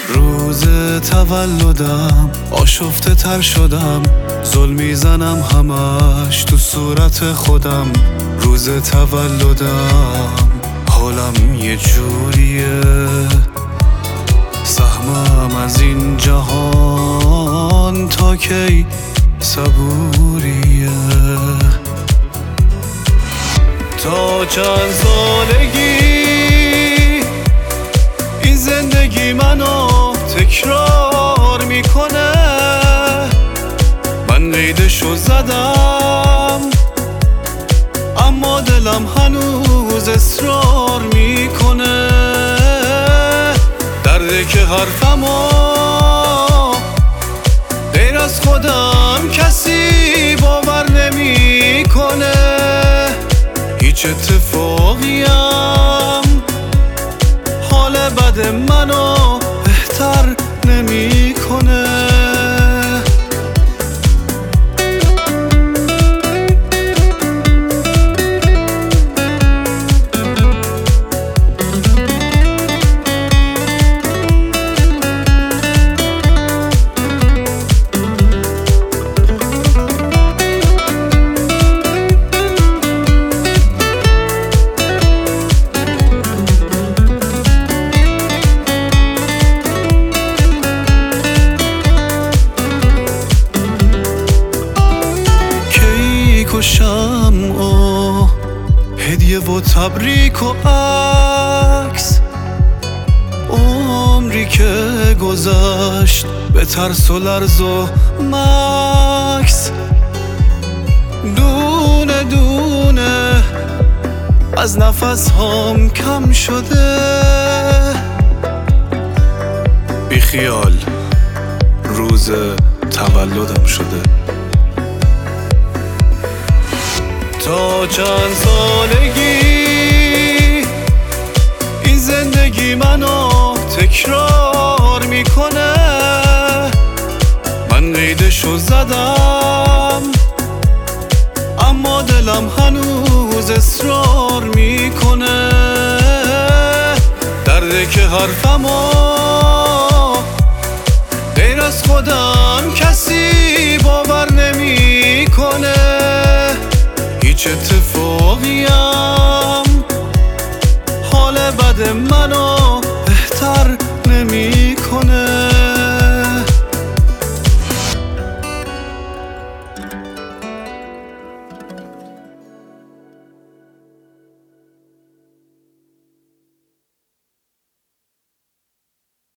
روز تولدم آشفته تر شدم، زل میزنم همش تو صورت خودم. روز تولدم حالم یه جوریه، سهمم از این جهان تا کی صبوریه. تا چند سالگی این زندگی منو تکرار میکنه، من قیدشو زدم اما دلم هنوز اصرار میکنه. درده که حرفمو غیر از خودم کسی باور نمیکنه. هیچ اتفاقیم حال بد منو بهتر نمیکنه. و شمع و هدیه و تبریک و عکس، عمری که گذشت به ترس و لرز و مکس. دونه دونه از نفس هام کم شده، بی خیال روز تولدم شده. تا چند سالگی این زندگی منو تکرار میکنه، من قیدشو زدم اما دلم هنوز اصرار میکنه. درده که حرفمو غیر از خودم کسی باور نمیکنه. هیچ اتفاقیم حال بد منو